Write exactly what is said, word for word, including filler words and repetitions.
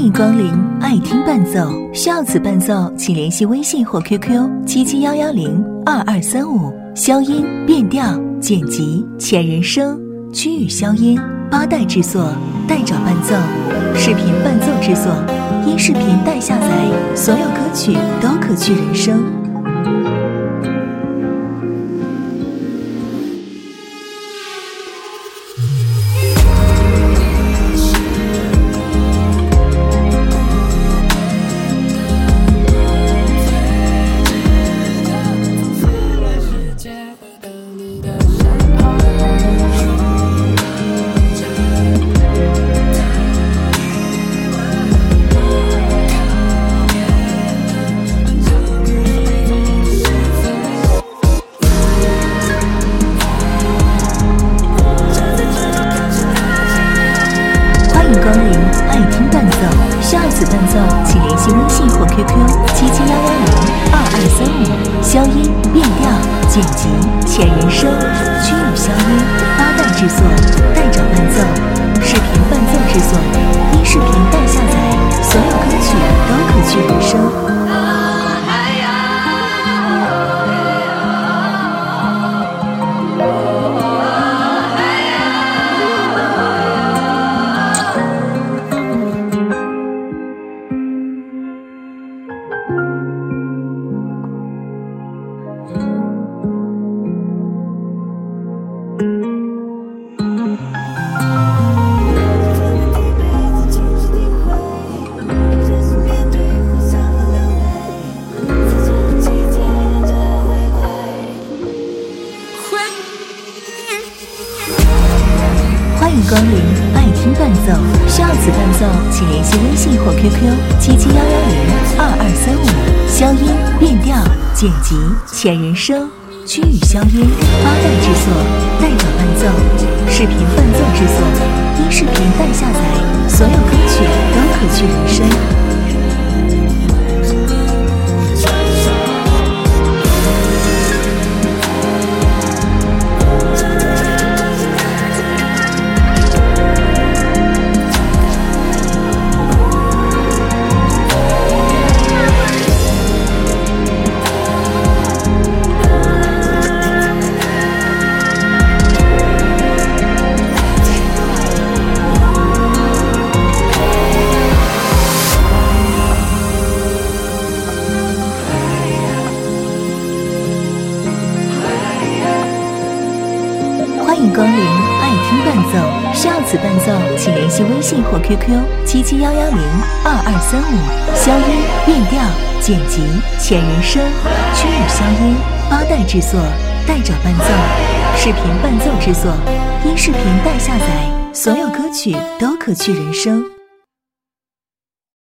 迎光临爱听伴奏，需要此伴奏请联系微信或 Q Q 七七幺幺零二二三五。消音、变调、剪辑、前人声、区域消音、八代制作、代找伴奏、视频伴奏制作、音视频代下载，所有歌曲都可去人声。光临爱听伴奏，需要此伴奏请联系微信或 Q Q 七七幺幺零二二三五。消音、变调、剪辑、前人声、区域消音、八代制作、代找伴奏、视频伴奏制作、音视频代下载，所有歌曲都可去人声。欢迎光临爱听伴奏，需要此伴奏请联系微信或 Q Q 七七幺幺零二二三五。消音、变调、剪辑、前人声、区域消音、八代制作、代找伴奏、视频伴奏制作、音视频代下载，所有歌曲都可去人声。欢迎光临爱听伴奏，需要此伴奏请联系微信或 Q Q 七七幺幺零二二三五。消音、变调、剪辑、前人声、区域消音、八代制作、代找伴奏、视频伴奏制作、音视频代下载，所有歌曲都可去人声。